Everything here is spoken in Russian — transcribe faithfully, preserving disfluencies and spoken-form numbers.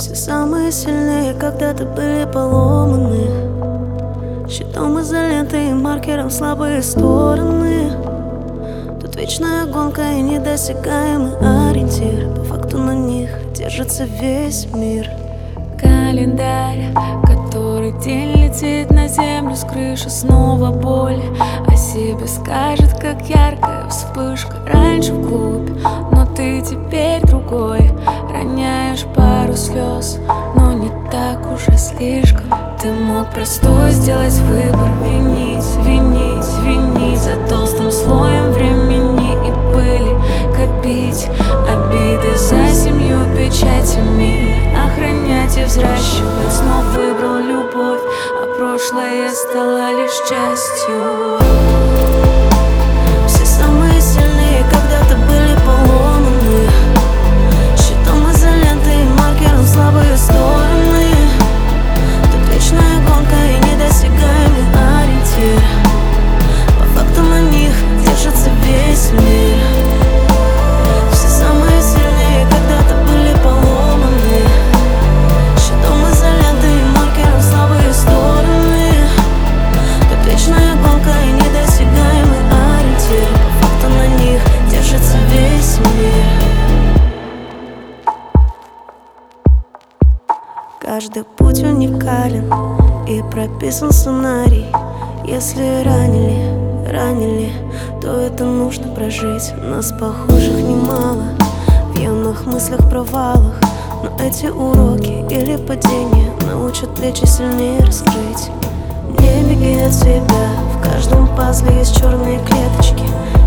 Все самые сильные когда-то были поломаны щитом изоленты и маркером слабые стороны. Тут вечная гонка и недосягаемый ориентир. По факту на них держится весь мир. Календарь, который день летит на землю с крыши, снова боль о себе скажет, как яркая вспышка раньше вглубь. Но ты теперь другой, роняешь пару слез, но не так уже слишком. Ты мог простой сделать выбор, винить, винить, винить за толстым слоем времени и пыли, копить обиды за семью печатями, охранять и взращивать. Но выбрал любовь, а прошлое стало лишь частью. Все самые сильные когда-то были поломаны щитом изоленты и маркером слабые стороны. Тут вечная гонка и недосягаемый ориентир. По факту на них держится весь мир. Все самые сильные когда-то были поломаны щитом изоленты и маркером слабые стороны. Тут вечная гонка и недосягаемый ориентир. По факту на них держится весь мир. Каждый путь уникален и прописан сценарий. Если ранили, ранили, то это нужно прожить. Нас похожих немало, в юных мыслях провалах. Но эти уроки или падения научат плечи сильнее раскрыть. Не беги от себя, в каждом пазле есть черные клеточки.